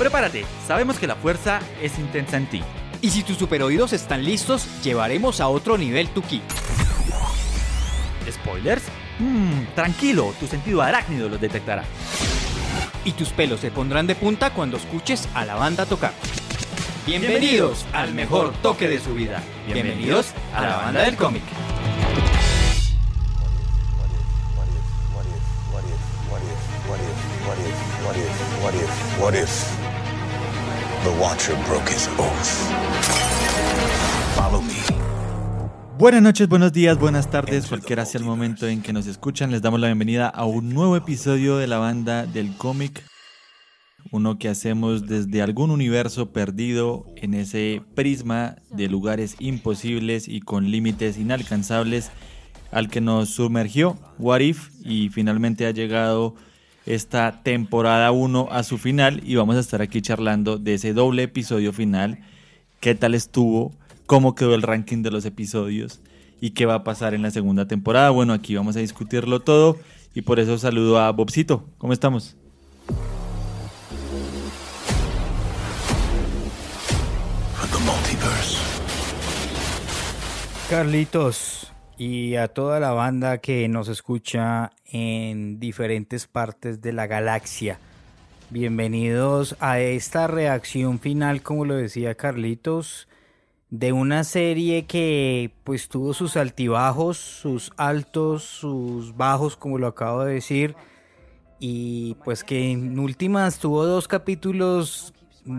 Prepárate, sabemos que la fuerza es intensa en ti. Y si tus superoídos están listos, llevaremos a otro nivel tu ki. ¿Spoilers? Tranquilo, tu sentido arácnido los detectará. Y tus pelos se pondrán de punta cuando escuches a la banda tocar. Bienvenidos al mejor toque de su vida. Bienvenidos a la banda del cómic. What if the Watcher broke his oath? Follow me. Buenas noches, buenos días, buenas tardes, cualquiera sea el momento en que nos escuchan. Les damos la bienvenida a un nuevo episodio de la banda del cómic. Uno que hacemos desde algún universo perdido en ese prisma de lugares imposibles y con límites inalcanzables al que nos sumergió What If, y finalmente ha llegado esta temporada 1 a su final y vamos a estar aquí charlando de ese doble episodio final. ¿Qué tal estuvo? ¿Cómo quedó el ranking de los episodios? ¿Y qué va a pasar en la segunda temporada? Bueno, aquí vamos a discutirlo todo y por eso saludo a Bobcito. ¿Cómo estamos? Carlitos, y a toda la banda que nos escucha en diferentes partes de la galaxia, bienvenidos a esta reacción final, como lo decía Carlitos, de una serie que pues tuvo sus altibajos, sus altos, sus bajos, como lo acabo de decir, y pues que en últimas tuvo 2 capítulos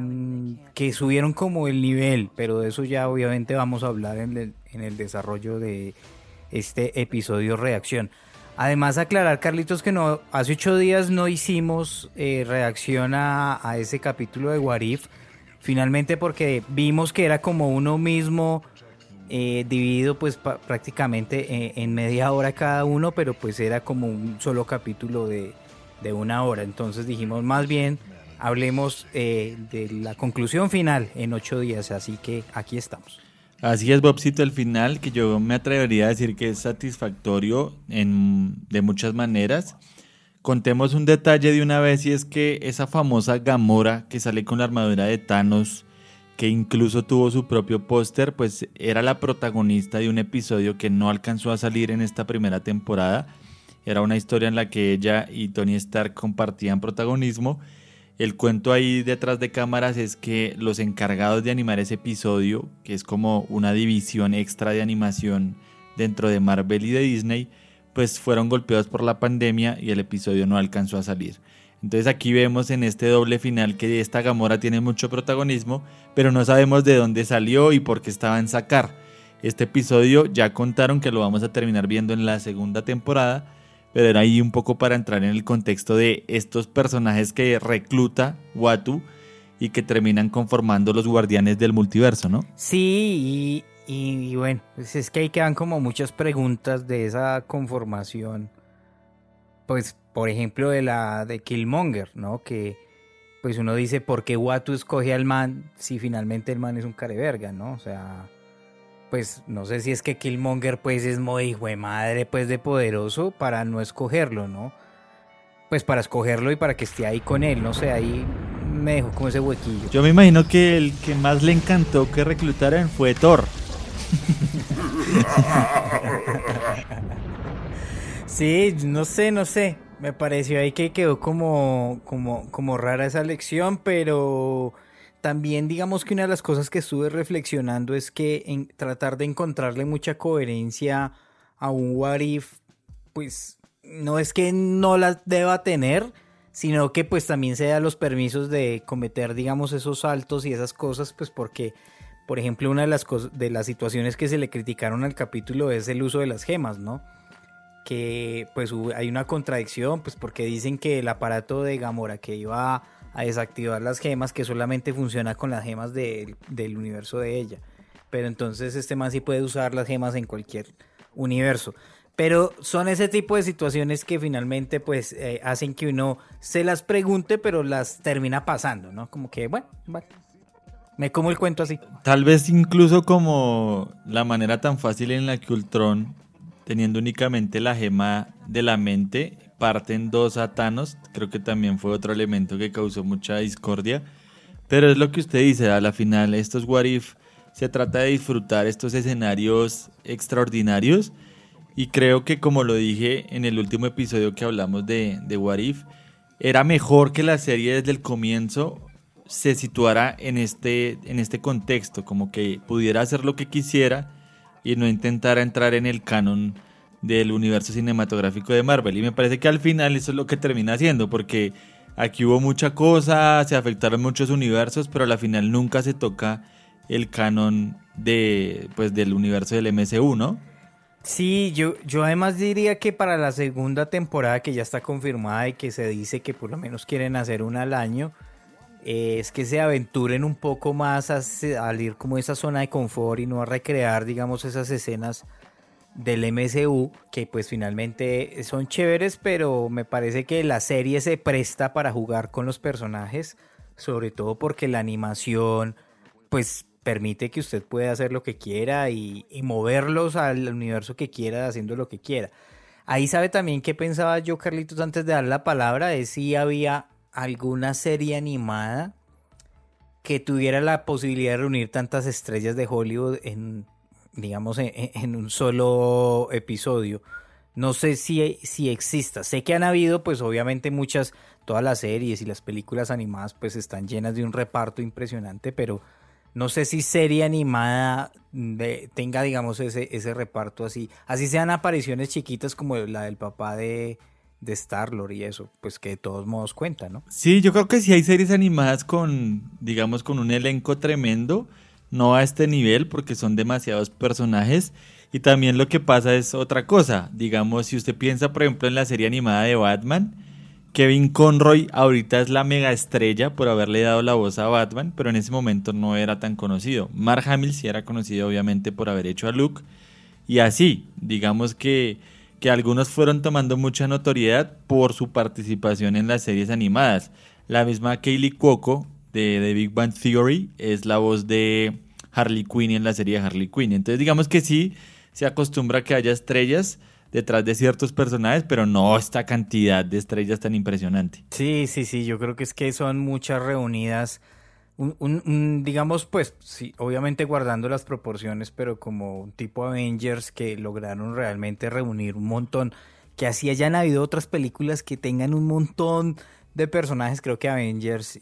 que subieron como el nivel, pero de eso ya obviamente vamos a hablar en el desarrollo de este episodio reacción. Además, aclarar, Carlitos, que no, hace 8 días no hicimos reacción a ese capítulo de What If, finalmente porque vimos que era como uno mismo, dividido pues prácticamente en media hora cada uno, pero pues era como un solo capítulo de 1 hora. Entonces dijimos, más bien hablemos de la conclusión final en 8 días, así que aquí estamos. Así es, Bobcito, el final, que yo me atrevería a decir que es satisfactorio de muchas maneras. Contemos un detalle de una vez, y es que esa famosa Gamora que sale con la armadura de Thanos, que incluso tuvo su propio póster, pues era la protagonista de un episodio que no alcanzó a salir en esta primera temporada. Era una historia en la que ella y Tony Stark compartían protagonismo. El cuento ahí detrás de cámaras es que los encargados de animar ese episodio, que es como una división extra de animación dentro de Marvel y de Disney, pues fueron golpeados por la pandemia y el episodio no alcanzó a salir. Entonces aquí vemos en este doble final que esta Gamora tiene mucho protagonismo, pero no sabemos de dónde salió y por qué estaba en sacar. Este episodio ya contaron que lo vamos a terminar viendo en la segunda temporada, pero era ahí un poco para entrar en el contexto de estos personajes que recluta Uatu y que terminan conformando los guardianes del multiverso, ¿no? Sí, y bueno, pues es que ahí quedan como muchas preguntas de esa conformación. Pues, por ejemplo, de Killmonger, ¿no? Que pues uno dice, ¿por qué Uatu escoge al man si finalmente el man es un careverga, ¿no? O sea, pues no sé si es que Killmonger pues es muy hijo de madre pues de poderoso para no escogerlo, ¿no? Pues para escogerlo y para que esté ahí con él, no sé, ahí me dejó como ese huequillo. Yo me imagino que el que más le encantó que reclutaran fue Thor. Sí, no sé, me pareció ahí que quedó como rara esa elección, pero también digamos que una de las cosas que estuve reflexionando es que en tratar de encontrarle mucha coherencia a un What If, pues no es que no la deba tener, sino que pues también se da los permisos de cometer, digamos, esos saltos y esas cosas, pues porque, por ejemplo, una de las situaciones que se le criticaron al capítulo es el uso de las gemas, ¿no? Que pues hay una contradicción, pues porque dicen que el aparato de Gamora que iba a desactivar las gemas, que solamente funciona con las gemas del universo de ella, pero entonces este man sí puede usar las gemas en cualquier universo. Pero son ese tipo de situaciones que finalmente pues hacen que uno se las pregunte, pero las termina pasando, ¿no? Como que, bueno, vale, me como el cuento así. Tal vez incluso como la manera tan fácil en la que Ultron, teniendo únicamente la gema de la mente, parte en dos a Thanos. Creo que también fue otro elemento que causó mucha discordia. Pero es lo que usted dice, a la final estos What If se trata de disfrutar estos escenarios extraordinarios y creo que como lo dije en el último episodio que hablamos de What If, era mejor que la serie desde el comienzo se situara en este contexto, como que pudiera hacer lo que quisiera y no intentara entrar en el canon del universo cinematográfico de Marvel. Y me parece que al final eso es lo que termina haciendo, porque aquí hubo mucha cosa, se afectaron muchos universos, pero al final nunca se toca el canon del universo del MCU, ¿no? Sí, yo además diría que para la segunda temporada, que ya está confirmada y que se dice que por lo menos quieren hacer una al año, es que se aventuren un poco más a salir como de esa zona de confort y no a recrear, digamos, esas escenas del MCU que pues finalmente son chéveres, pero me parece que la serie se presta para jugar con los personajes, sobre todo porque la animación pues permite que usted pueda hacer lo que quiera y moverlos al universo que quiera haciendo lo que quiera. Ahí sabe también qué pensaba yo, Carlitos, antes de dar la palabra, es si había alguna serie animada que tuviera la posibilidad de reunir tantas estrellas de Hollywood en un solo episodio. No sé si exista. Sé que han habido, pues obviamente todas las series y las películas animadas pues están llenas de un reparto impresionante, pero no sé si serie animada tenga, digamos, ese reparto así. Así sean apariciones chiquitas como la del papá de Star-Lord y eso, pues que de todos modos cuenta, ¿no? Sí, yo creo que sí hay series animadas con un elenco tremendo, no a este nivel porque son demasiados personajes y también lo que pasa es otra cosa, digamos, si usted piensa por ejemplo en la serie animada de Batman, Kevin Conroy ahorita es la mega estrella por haberle dado la voz a Batman, pero en ese momento no era tan conocido. Mark Hamill sí era conocido obviamente por haber hecho a Luke y así, digamos que algunos fueron tomando mucha notoriedad por su participación en las series animadas. La misma Kaley Cuoco de The Big Bang Theory es la voz de Harley Quinn en la serie de Harley Quinn. Entonces digamos que sí se acostumbra a que haya estrellas detrás de ciertos personajes, pero no esta cantidad de estrellas tan impresionante. Sí, yo creo que es que son muchas reunidas. Digamos, pues, sí, obviamente guardando las proporciones, pero como un tipo Avengers que lograron realmente reunir un montón, que así hayan habido otras películas que tengan un montón de personajes. Creo que Avengers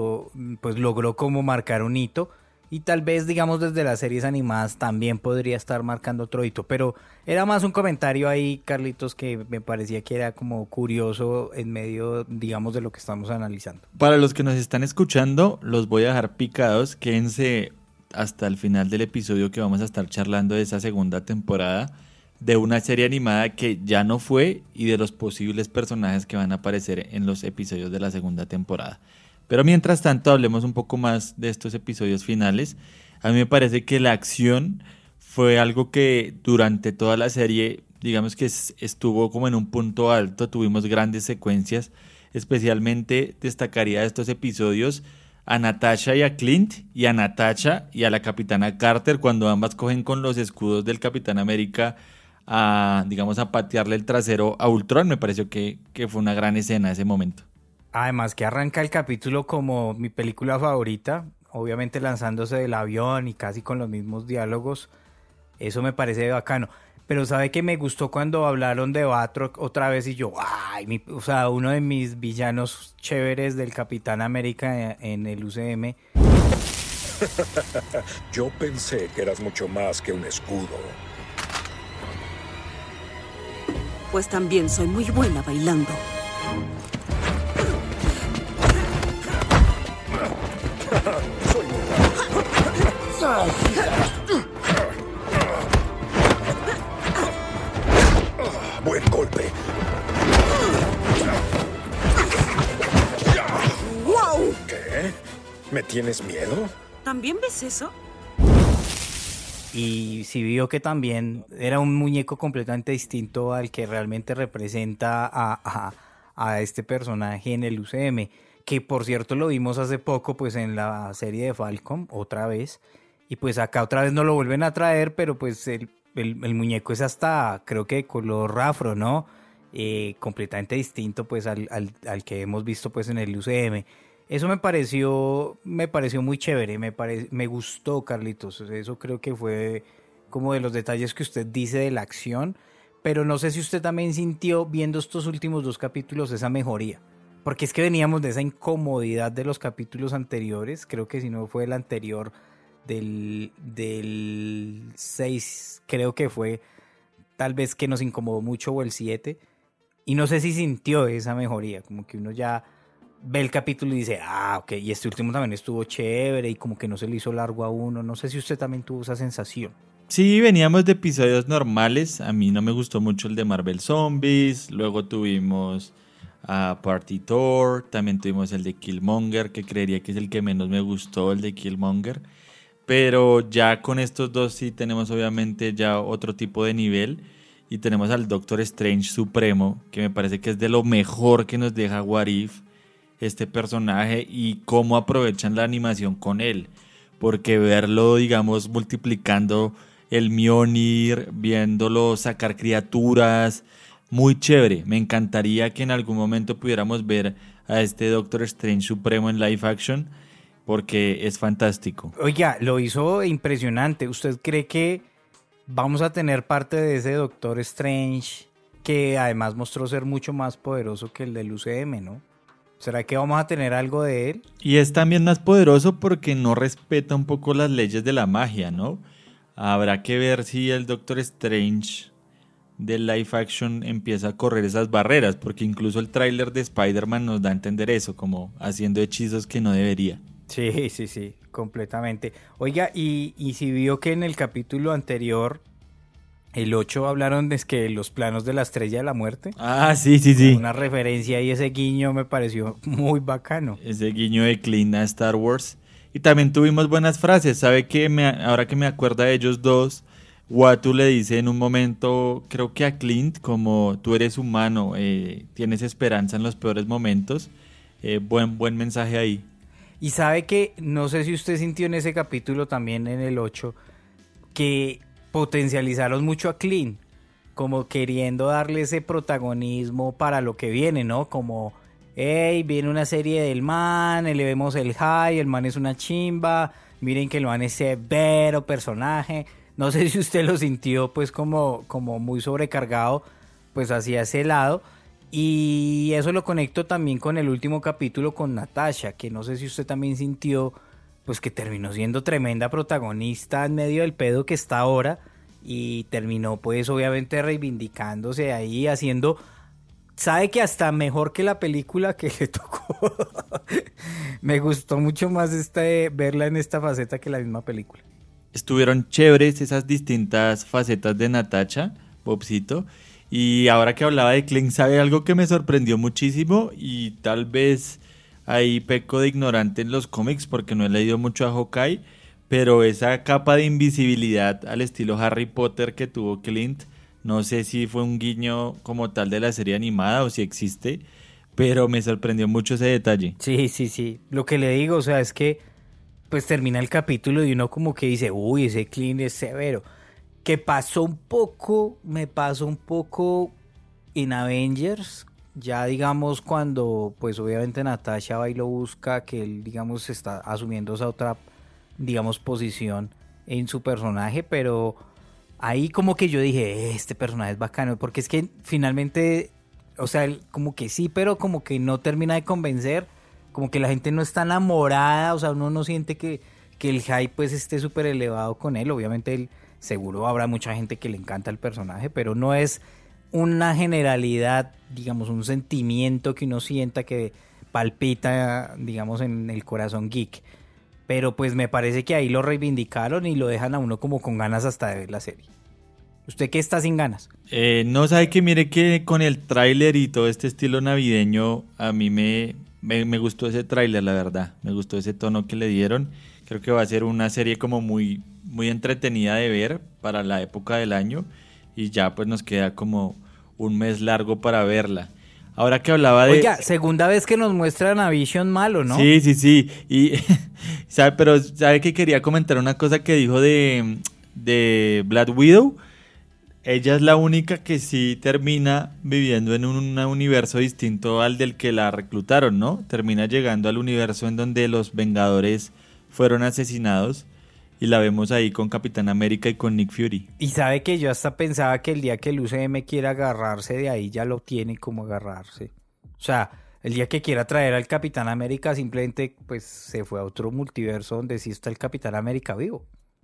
logró como marcar un hito, y tal vez, digamos, desde las series animadas también podría estar marcando otro hito, pero era más un comentario ahí, Carlitos, que me parecía que era como curioso en medio, digamos, de lo que estamos analizando. Para los que nos están escuchando, los voy a dejar picados, quédense hasta el final del episodio que vamos a estar charlando de esa segunda temporada, de una serie animada que ya no fue y de los posibles personajes que van a aparecer en los episodios de la segunda temporada. Pero mientras tanto hablemos un poco más de estos episodios finales. A mí me parece que la acción fue algo que durante toda la serie, digamos que estuvo como en un punto alto, tuvimos grandes secuencias, especialmente destacaría de estos episodios a Natasha y a Clint, y a Natasha y a la Capitana Carter cuando ambas cogen con los escudos del Capitán América a patearle el trasero a Ultron. Me pareció que fue una gran escena ese momento. Además que arranca el capítulo como mi película favorita, obviamente lanzándose del avión y casi con los mismos diálogos. Eso me parece bacano. Pero sabe que me gustó cuando hablaron de Batroc otra vez y yo, uno de mis villanos chéveres del Capitán América en el UCM. Yo pensé que eras mucho más que un escudo. Pues también soy muy buena bailando. Buen golpe. ¡Wow! ¿Qué? ¿Me tienes miedo? ¿También ves eso? Y sí vio que también era un muñeco completamente distinto al que realmente representa a este personaje en el UCM, que por cierto lo vimos hace poco pues en la serie de Falcon otra vez, y pues acá otra vez no lo vuelven a traer, pero pues el muñeco es hasta creo que de color afro, ¿no? Completamente distinto pues al que hemos visto pues en el UCM. Eso me pareció muy chévere, me gustó, Carlitos. Eso creo que fue como de los detalles que usted dice de la acción, pero no sé si usted también sintió viendo estos últimos 2 capítulos esa mejoría, porque es que veníamos de esa incomodidad de los capítulos anteriores, creo que si no fue el anterior del 6, creo que fue tal vez que nos incomodó mucho, o el 7, y no sé si sintió esa mejoría, como que uno ya ve el capítulo y dice, ok, y este último también estuvo chévere y como que no se le hizo largo a uno. No sé si usted también tuvo esa sensación. Sí, veníamos de episodios normales. A mí no me gustó mucho el de Marvel Zombies. Luego tuvimos a Party Thor. También tuvimos el de Killmonger, que creería que es el que menos me gustó, el de Killmonger. Pero ya con estos dos sí tenemos obviamente ya otro tipo de nivel. Y tenemos al Doctor Strange Supremo, que me parece que es de lo mejor que nos deja What If, este personaje, y cómo aprovechan la animación con él, porque verlo, digamos, multiplicando el Mjolnir, viéndolo sacar criaturas, muy chévere. Me encantaría que en algún momento pudiéramos ver a este Doctor Strange Supremo en live action, porque es fantástico. Oiga, lo hizo impresionante. ¿Usted cree que vamos a tener parte de ese Doctor Strange, que además mostró ser mucho más poderoso que el del UCM, ¿no? ¿Será que vamos a tener algo de él? Y es también más poderoso porque no respeta un poco las leyes de la magia, ¿no? Habrá que ver si el Doctor Strange del live action empieza a correr esas barreras, porque incluso el tráiler de Spider-Man nos da a entender eso, como haciendo hechizos que no debería. Sí, completamente. Oiga, y si vio que en el capítulo anterior, el 8, hablaron de que los planos de la Estrella de la Muerte. Ah, sí. Una referencia, y ese guiño me pareció muy bacano. Ese guiño de Clint a Star Wars. Y también tuvimos buenas frases. ¿Sabe qué? Ahora que me acuerdo de ellos dos, Uatu le dice en un momento, creo que a Clint, como tú eres humano, tienes esperanza en los peores momentos. Buen mensaje ahí. Y sabe que, no sé si usted sintió en ese capítulo también, en el 8, que potencializaron mucho a Clint, como queriendo darle ese protagonismo para lo que viene, ¿no? Como, hey, viene una serie del man, le vemos el high, el man es una chimba, miren que el man es severo personaje. No sé si usted lo sintió pues como muy sobrecargado pues hacia ese lado. Y eso lo conecto también con el último capítulo con Natasha, que no sé si usted también sintió pues que terminó siendo tremenda protagonista en medio del pedo que está ahora, y terminó pues obviamente reivindicándose ahí, haciendo, sabe que hasta mejor que la película que le tocó. Me gustó mucho más verla en esta faceta que la misma película. Estuvieron chéveres esas distintas facetas de Natasha, Bobcito. Y ahora que hablaba de Clint, ¿sabe algo que me sorprendió muchísimo? Y tal vez ahí peco de ignorante en los cómics porque no he leído mucho a Hawkeye, pero esa capa de invisibilidad al estilo Harry Potter que tuvo Clint, no sé si fue un guiño como tal de la serie animada o si existe, pero me sorprendió mucho ese detalle. Sí. Lo que le digo, o sea, es que pues termina el capítulo y uno como que dice, uy, ese Clint es severo. Que me pasó un poco en Avengers, ya digamos cuando pues obviamente Natasha va y lo busca, que él digamos está asumiendo esa otra digamos posición en su personaje, pero ahí como que yo dije, este personaje es bacano, porque es que finalmente, o sea, él como que sí, pero como que no termina de convencer, como que la gente no está enamorada, o sea, uno no siente que el hype pues esté súper elevado con él. Obviamente él, seguro habrá mucha gente que le encanta el personaje, pero no es una generalidad, digamos, un sentimiento que uno sienta que palpita, digamos, en el corazón geek. Pero pues me parece que ahí lo reivindicaron y lo dejan a uno como con ganas hasta de ver la serie. ¿Usted qué está sin ganas? No, sabe que mire que con el tráiler y todo este estilo navideño, a mí me gustó ese tráiler, la verdad. Me gustó ese tono que le dieron. Creo que va a ser una serie como muy entretenida de ver para la época del año, y ya pues nos queda como un mes largo para verla. Ahora que hablaba de... Oiga, segunda vez que nos muestran a Vision malo, ¿no? Sí. Y sabe que quería comentar una cosa que dijo de Black Widow. ella es la única que sí termina viviendo en un universo distinto al del que la reclutaron, ¿no? Termina llegando al universo en donde los Vengadores fueron asesinados y la vemos ahí con Capitán América y con Nick Fury. Y sabe que yo hasta pensaba que el día que el UCM quiera agarrarse de ahí ya lo tiene como agarrarse. O sea, el día que quiera traer al Capitán América simplemente pues se fue a otro multiverso donde sí está el Capitán América vivo.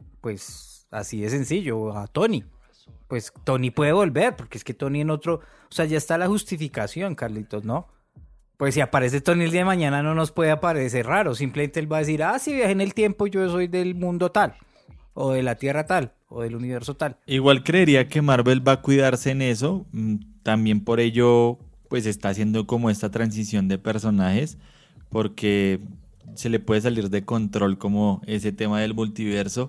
Pues así de sencillo, a Tony. Pues Tony puede volver, porque es que Tony en otro... O sea, ya está la justificación, Carlitos, ¿no? Pues si aparece Tony el día de mañana no nos puede parecer raro. Simplemente él va a decir, si viajé en el tiempo, yo soy del mundo tal, o de la Tierra tal, o del universo tal. Igual creería que Marvel va a cuidarse en eso. También por ello, pues está haciendo como esta transición de personajes, porque se le puede salir de control como ese tema del multiverso.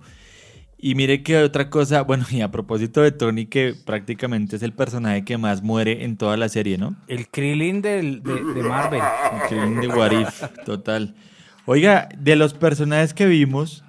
Y mire que otra cosa, bueno, y a propósito de Tony, que prácticamente es el personaje que más muere en toda la serie, ¿no? El Krillin de Marvel. El Krillin de What If, total. Oiga, de los personajes que vimos,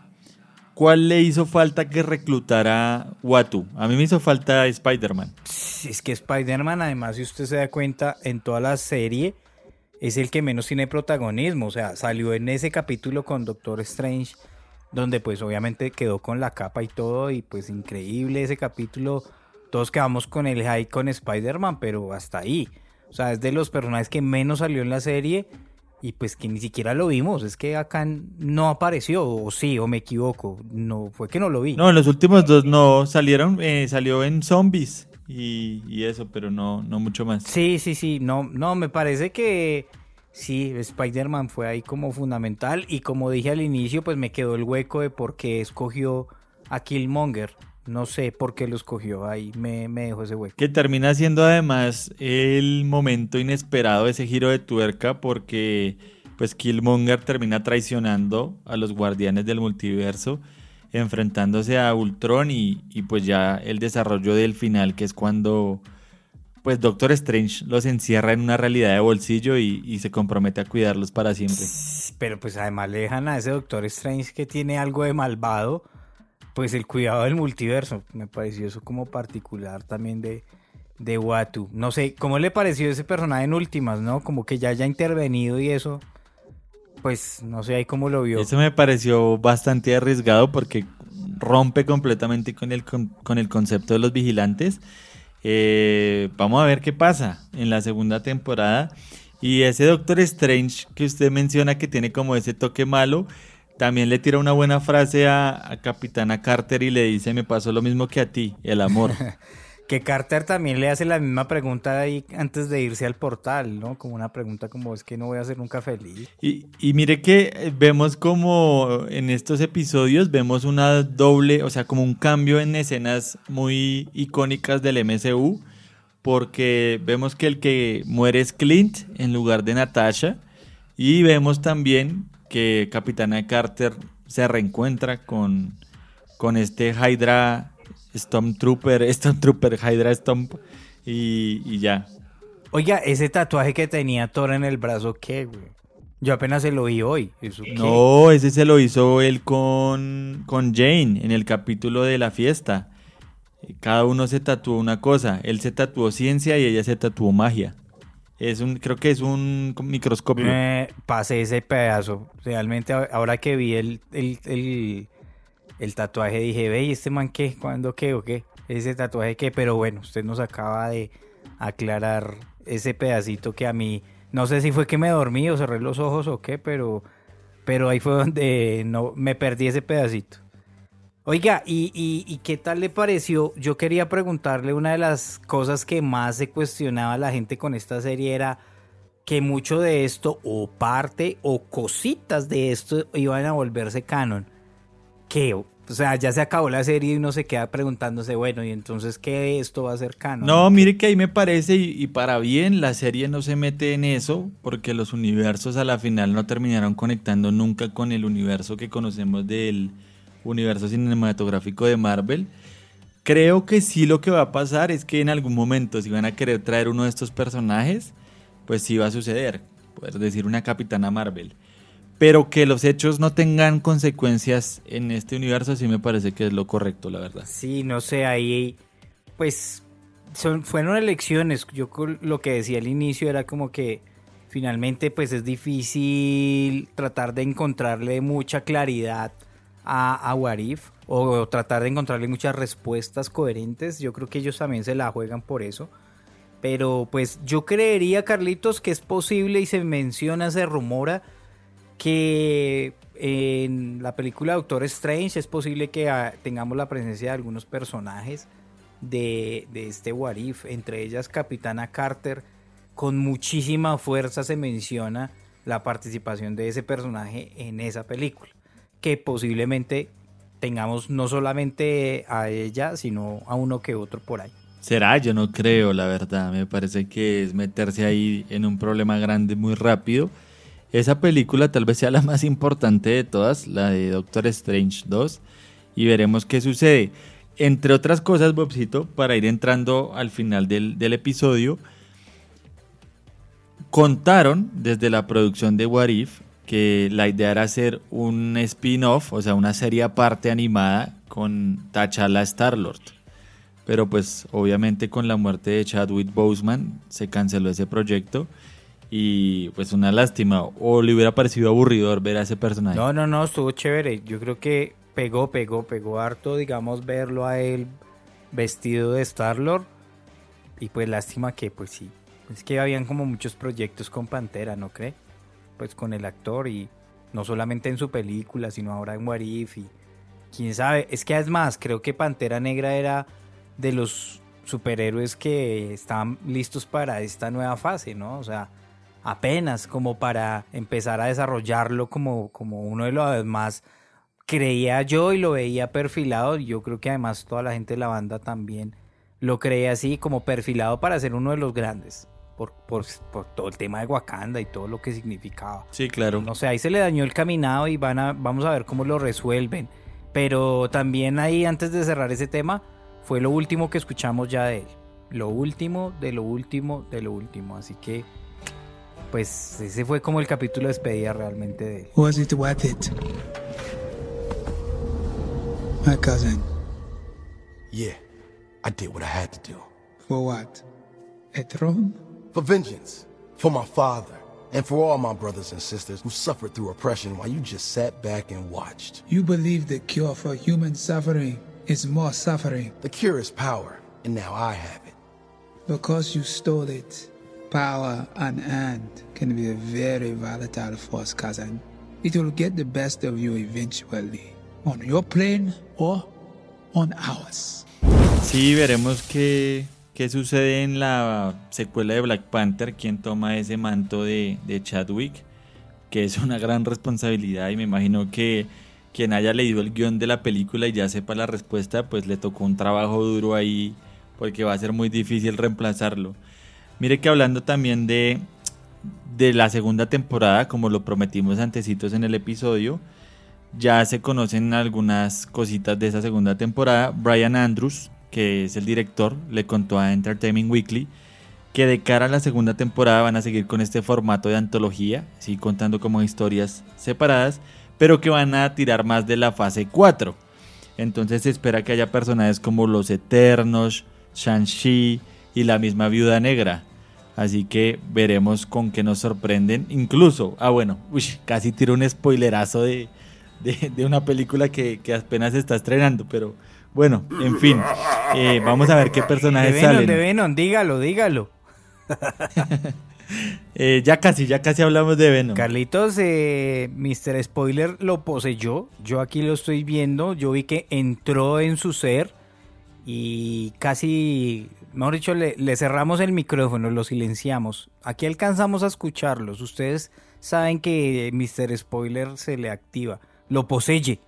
¿cuál le hizo falta que reclutara Uatu? A mí me hizo falta Spider-Man. Es que Spider-Man, además, si usted se da cuenta, en toda la serie es el que menos tiene protagonismo. O sea, salió en ese capítulo con Doctor Strange, donde pues obviamente quedó con la capa y todo, y pues increíble ese capítulo. Todos quedamos con el hype con Spider-Man, pero hasta ahí. O sea, es de los personajes que menos salió en la serie y pues que ni siquiera lo vimos. Es que acá no apareció, o sí, o me equivoco. No, fue que no lo vi. No, en los últimos dos no salieron, salió en Zombies y eso, pero no mucho más. Sí, no, me parece que sí, Spider-Man fue ahí como fundamental, y como dije al inicio, pues me quedó el hueco de por qué escogió a Killmonger. No sé por qué lo escogió, ahí me dejó ese hueco. Que termina siendo además el momento inesperado de ese giro de tuerca, porque pues Killmonger termina traicionando a los Guardianes del Multiverso, enfrentándose a Ultron y pues ya el desarrollo del final, que es cuando pues Doctor Strange los encierra en una realidad de bolsillo y se compromete a cuidarlos para siempre. Pero pues además le dejan a ese Doctor Strange que tiene algo de malvado, pues el cuidado del multiverso. Me pareció eso como particular también de Uatu. No sé, ¿cómo le pareció ese personaje en últimas, no? Como que ya haya intervenido y eso, pues no sé ahí cómo lo vio. Eso me pareció bastante arriesgado porque rompe completamente con el concepto de los vigilantes. Vamos a ver qué pasa en la segunda temporada. Y ese Doctor Strange que usted menciona que tiene como ese toque malo, también le tira una buena frase a Capitana Carter y le dice: me pasó lo mismo que a ti, el amor. Que Carter también le hace la misma pregunta ahí antes de irse al portal, ¿no? Como una pregunta como, es que no voy a ser nunca feliz. Y mire que vemos como en estos episodios vemos una doble, o sea, como un cambio en escenas muy icónicas del MCU, porque vemos que el que muere es Clint en lugar de Natasha, y vemos también que Capitana Carter se reencuentra con este Hydra Stormtrooper Hydra Stomp y ya. Oiga, ese tatuaje que tenía Thor en el brazo, ¿qué, güey? Yo apenas se lo vi hoy. ¿Eso qué? No, ese se lo hizo él con Jane en el capítulo de la fiesta. Cada uno se tatuó una cosa. Él se tatuó ciencia y ella se tatuó magia. Creo que es un microscopio. Pasé ese pedazo. Realmente ahora que vi el tatuaje dije, ve, ¿y este man qué? ¿Cuándo qué o qué? ¿Ese tatuaje qué? Pero bueno, usted nos acaba de aclarar ese pedacito que a mí, no sé si fue que me dormí o cerré los ojos o qué, pero ahí fue donde no me perdí ese pedacito. Oiga, ¿y qué tal le pareció? Yo quería preguntarle, una de las cosas que más se cuestionaba la gente con esta serie era que mucho de esto, o parte, o cositas de esto, iban a volverse canon. ¿Qué? O sea, ya se acabó la serie y uno se queda preguntándose, bueno, ¿y entonces qué de esto va a ser canon? No, mire que ahí me parece, y para bien, la serie no se mete en eso, porque los universos a la final no terminaron conectando nunca con el universo que conocemos del universo cinematográfico de Marvel. Creo que sí, lo que va a pasar es que en algún momento, si van a querer traer uno de estos personajes, pues sí va a suceder, poder decir una Capitana Marvel. Pero que los hechos no tengan consecuencias en este universo sí me parece que es lo correcto, la verdad. Sí, no sé, ahí pues fueron elecciones. Yo lo que decía al inicio era como que finalmente pues es difícil tratar de encontrarle mucha claridad a What If, o tratar de encontrarle muchas respuestas coherentes. Yo creo que ellos también se la juegan por eso. Pero pues yo creería, Carlitos, que es posible, y se menciona, se rumora, que en la película Doctor Strange es posible que tengamos la presencia de algunos personajes de este What If, entre ellas Capitana Carter. Con muchísima fuerza se menciona la participación de ese personaje en esa película, que posiblemente tengamos no solamente a ella, sino a uno que otro por ahí. ¿Será? Yo no creo, la verdad. Me parece que es meterse ahí en un problema grande muy rápido. Esa película tal vez sea la más importante de todas, la de Doctor Strange 2, y veremos qué sucede. Entre otras cosas, Bobcito, para ir entrando al final del episodio, contaron desde la producción de What If que la idea era hacer un spin-off, o sea, una serie aparte animada con T'Challa Star-Lord. Pero pues obviamente con la muerte de Chadwick Boseman se canceló ese proyecto y pues una lástima. O le hubiera parecido aburridor ver a ese personaje. No, estuvo chévere. Yo creo que pegó harto, digamos, verlo a él vestido de Star-Lord. Y pues lástima que pues sí. Es que habían como muchos proyectos con Pantera, ¿no cree? Pues con el actor, y no solamente en su película, sino ahora en What If, y quién sabe. Es que además creo que Pantera Negra era de los superhéroes que estaban listos para esta nueva fase, ¿no? O sea, apenas como para empezar a desarrollarlo como uno de los más, creía yo, y lo veía perfilado. Yo creo que además toda la gente de la banda también lo creía así, como perfilado para ser uno de los grandes. Por todo el tema de Wakanda y todo lo que significaba. Sí, claro. No sé, ahí se le dañó el caminado y vamos a ver cómo lo resuelven. Pero también ahí, antes de cerrar ese tema, fue lo último que escuchamos ya de él. Lo último, de lo último, de lo último. Así que, pues, ese fue como el capítulo de despedida realmente de él. Was it worth it? My cousin. Yeah, I did what I had to do. For what? A throne? For vengeance. For my father. And for all my brothers and sisters who suffered through oppression while you just sat back and watched. You believe the cure for human suffering is more suffering. The cure is power, and now I have it. Because you stole it. Power unearned can be a very volatile force, cousin. It will get the best of you eventually. On your plane or on ours. Sí, veremos qué sucede en la secuela de Black Panther, quién toma ese manto de Chadwick, que es una gran responsabilidad, y me imagino que quien haya leído el guión de la película y ya sepa la respuesta, pues le tocó un trabajo duro ahí, porque va a ser muy difícil reemplazarlo. Mire que hablando también de la segunda temporada, como lo prometimos antecitos en el episodio, ya se conocen algunas cositas de esa segunda temporada. Brian Andrews, que es el director, le contó a Entertainment Weekly que de cara a la segunda temporada van a seguir con este formato de antología, sí, contando como historias separadas, pero que van a tirar más de la fase 4. Entonces se espera que haya personajes como los Eternos, Shang-Chi y la misma Viuda Negra. Así que veremos con qué nos sorprenden. Incluso, casi tiro un spoilerazo de una película que apenas se está estrenando, pero bueno, en fin, vamos a ver qué personajes salen. De Venom, dígalo. Ya casi hablamos de Venom. Carlitos, Mr. Spoiler lo poseyó. Yo aquí lo estoy viendo. Yo vi que entró en su ser y casi, mejor dicho, le cerramos el micrófono, lo silenciamos. Aquí alcanzamos a escucharlos. Ustedes saben que Mr. Spoiler se le activa. Lo poseye.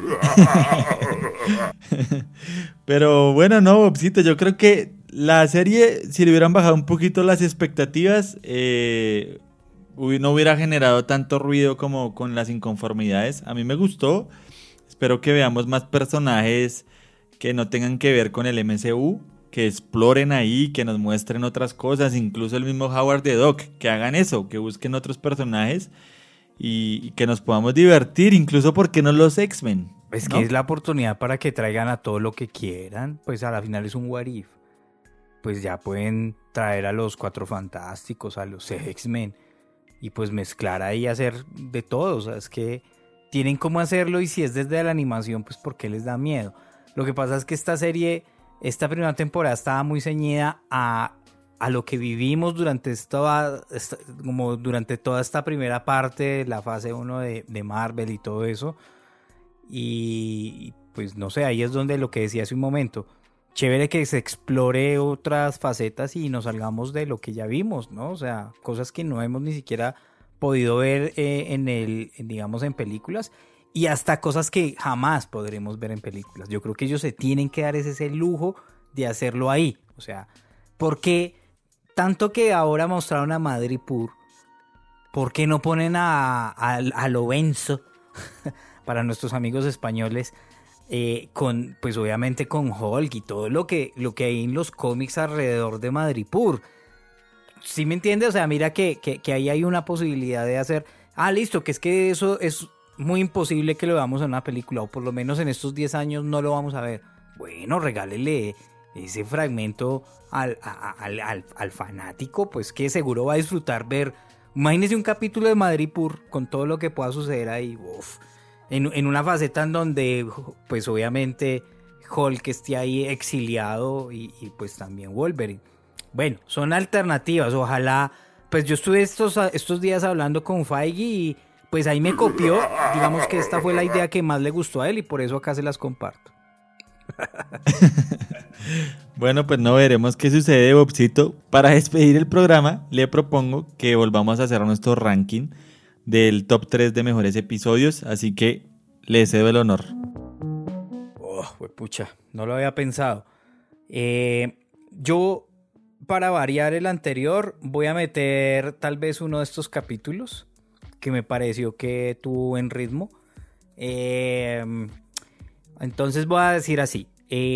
Pero bueno, no, Bobcito, yo creo que la serie, si le hubieran bajado un poquito las expectativas, no hubiera generado tanto ruido como con las inconformidades. A mí me gustó. Espero que veamos más personajes que no tengan que ver con el MCU, que exploren ahí, que nos muestren otras cosas, incluso el mismo Howard the Duck, que hagan eso, que busquen otros personajes y que nos podamos divertir, incluso porque no los X-Men. Es ¿no? que es la oportunidad para que traigan a todo lo que quieran, pues a la final es un What If. pues ya pueden traer a los Cuatro Fantásticos, a los X-Men, y pues mezclar ahí y hacer de todo. O sea, es que tienen cómo hacerlo, y si es desde la animación, pues ¿por qué les da miedo? Lo que pasa es que esta serie, esta primera temporada estaba muy ceñida a lo que vivimos durante durante toda esta primera parte de la fase 1 de Marvel y todo eso. Y pues no sé, ahí es donde lo que decía hace un momento, chévere que se explore otras facetas y nos salgamos de lo que ya vimos, ¿no? O sea, cosas que no hemos ni siquiera podido ver digamos, en películas, y hasta cosas que jamás podremos ver en películas. Yo creo que ellos se tienen que dar ese lujo de hacerlo ahí. O sea, porque tanto que ahora mostraron a Madripoor, ¿por qué no ponen a Lorenzo para nuestros amigos españoles? Pues obviamente con Hulk y todo lo que hay en los cómics alrededor de Madripoor. ¿Sí me entiendes? O sea, mira que ahí hay una posibilidad de hacer, listo, que es que eso es muy imposible que lo veamos en una película, o por lo menos en estos 10 años no lo vamos a ver. Bueno, regálele ese fragmento al fanático, pues que seguro va a disfrutar ver. Imagínese un capítulo de Madripoor con todo lo que pueda suceder ahí. Uf. En una faceta en donde pues obviamente Hulk esté ahí exiliado y pues también Wolverine. Bueno, son alternativas. Ojalá, pues yo estuve estos días hablando con Feige y pues ahí me copió. Digamos que esta fue la idea que más le gustó a él y por eso acá se las comparto. Bueno, pues no veremos qué sucede, Bobcito. Para despedir el programa, le propongo que volvamos a hacer nuestro ranking del top 3 de mejores episodios, así que le cedo el honor. Pucha, no lo había pensado. Yo, para variar el anterior, voy a meter tal vez uno de estos capítulos que me pareció que tuvo buen ritmo. Entonces voy a decir así.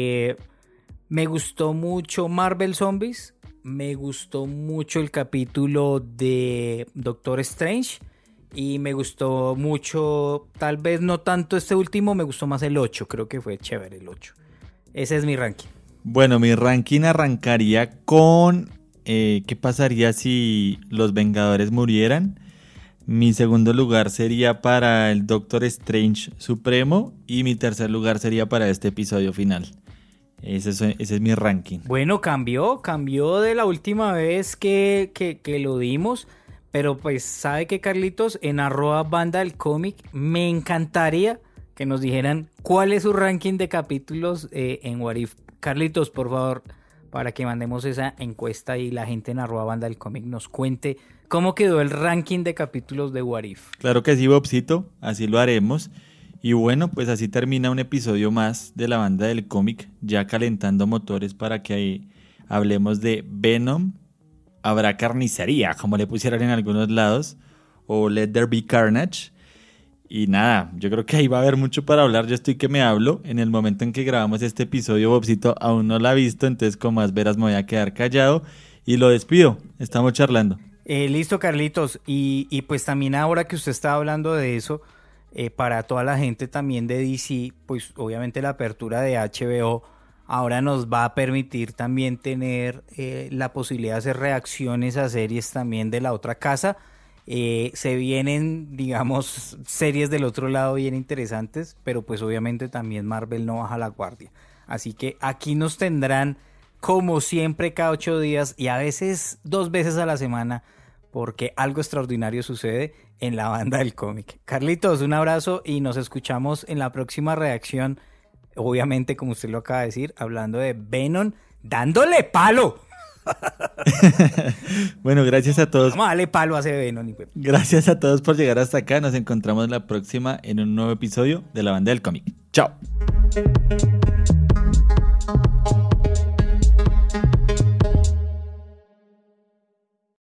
Me gustó mucho Marvel Zombies. Me gustó mucho el capítulo de Doctor Strange. Y me gustó mucho, tal vez no tanto este último, me gustó más el 8. Creo que fue chévere el 8. Ese es mi ranking. Bueno, mi ranking arrancaría con ¿qué pasaría si los Vengadores murieran? Mi segundo lugar sería para el Doctor Strange Supremo. Y mi tercer lugar sería para este episodio final. Ese es mi ranking. Bueno, cambió de la última vez que lo dimos. Pero pues, ¿sabe qué, Carlitos? En @banda del cómic me encantaría que nos dijeran cuál es su ranking de capítulos en What If. Carlitos, por favor, para que mandemos esa encuesta y la gente en @banda del cómic nos cuente cómo quedó el ranking de capítulos de What If. Claro que sí, Bobcito, así lo haremos. Y bueno, pues así termina un episodio más de la banda del cómic, ya calentando motores para que ahí hablemos de Venom. Habrá carnicería, como le pusieron en algunos lados, o Let There Be Carnage. Y nada, yo creo que ahí va a haber mucho para hablar. Yo estoy que me hablo. En el momento en que grabamos este episodio, Bobcito aún no la ha visto, entonces con más veras me voy a quedar callado y lo despido. Estamos charlando. Listo, Carlitos. Y pues también ahora que usted está hablando de eso, para toda la gente también de DC, pues obviamente la apertura de HBO ahora nos va a permitir también tener la posibilidad de hacer reacciones a series también de la otra casa. Se vienen, digamos, series del otro lado bien interesantes, pero pues obviamente también Marvel no baja la guardia. Así que aquí nos tendrán como siempre cada 8 días y a veces 2 veces a la semana, porque algo extraordinario sucede en la banda del cómic. Carlitos, un abrazo y nos escuchamos en la próxima reacción. Obviamente, como usted lo acaba de decir, hablando de Venom, dándole palo. Bueno, gracias a todos. Vamos a darle palo a ese Venom. Gracias a todos por llegar hasta acá. Nos encontramos la próxima en un nuevo episodio de la banda del cómic. Chao.